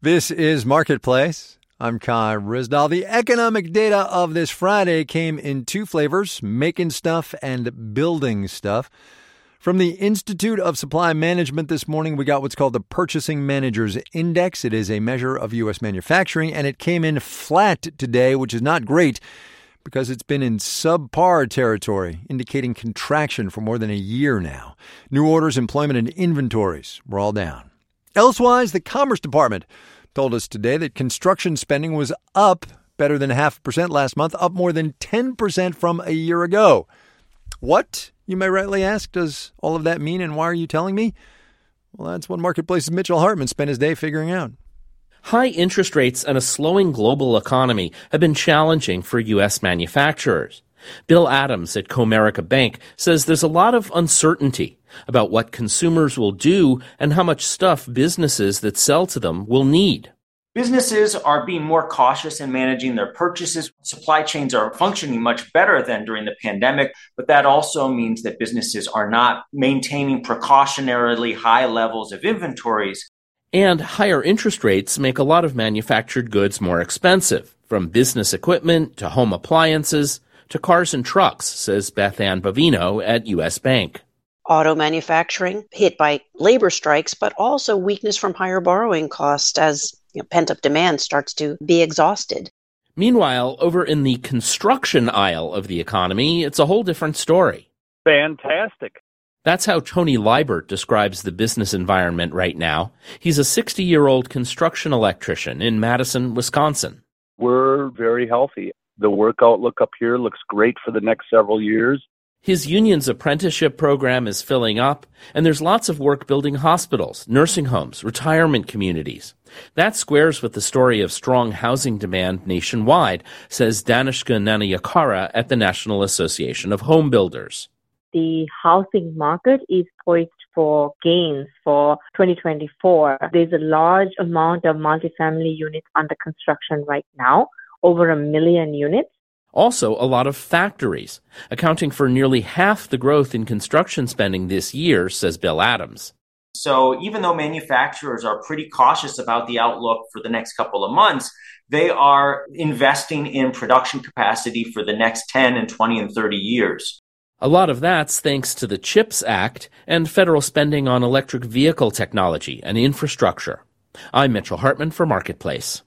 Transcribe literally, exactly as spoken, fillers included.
This is Marketplace. I'm Kai Ryssdal. The economic data of this Friday came in two flavors, making stuff and building stuff. From the Institute of Supply Management this morning, we got what's called the Purchasing Managers Index. It is a measure of U S manufacturing, and it came in flat today, which is not great because it's been in subpar territory, indicating contraction for more than a year now. New orders, employment, and inventories were all down. Elsewise, the Commerce Department told us today that construction spending was up better than half a percent last month, up more than ten percent from a year ago. What, you may rightly ask, does all of that mean, and why are you telling me? Well, that's what Marketplace's Mitchell Hartman spent his day figuring out. High interest rates and a slowing global economy have been challenging for U S manufacturers. Bill Adams at Comerica Bank says there's a lot of uncertainty about what consumers will do and how much stuff businesses that sell to them will need. Businesses are being more cautious in managing their purchases. Supply chains are functioning much better than during the pandemic, but that also means that businesses are not maintaining precautionarily high levels of inventories. And higher interest rates make a lot of manufactured goods more expensive, from business equipment to home appliances to cars and trucks, says Beth Ann Bovino at U S Bank. Auto manufacturing hit by labor strikes, but also weakness from higher borrowing costs as you know, pent-up demand starts to be exhausted. Meanwhile, over in the construction aisle of the economy, it's a whole different story. Fantastic. That's how Tony Liebert describes the business environment right now. He's a sixty-year-old construction electrician in Madison, Wisconsin. We're very healthy. The work outlook up here looks great for the next several years. His union's apprenticeship program is filling up, and there's lots of work building hospitals, nursing homes, retirement communities. That squares with the story of strong housing demand nationwide, says Danishka Nanayakara at the National Association of Home Builders. The housing market is poised for gains for twenty twenty-four. There's a large amount of multifamily units under construction right now, over a million units. Also, a lot of factories, accounting for nearly half the growth in construction spending this year, says Bill Adams. So even though manufacturers are pretty cautious about the outlook for the next couple of months, they are investing in production capacity for the next ten and twenty and thirty years. A lot of that's thanks to the CHIPS Act and federal spending on electric vehicle technology and infrastructure. I'm Mitchell Hartman for Marketplace.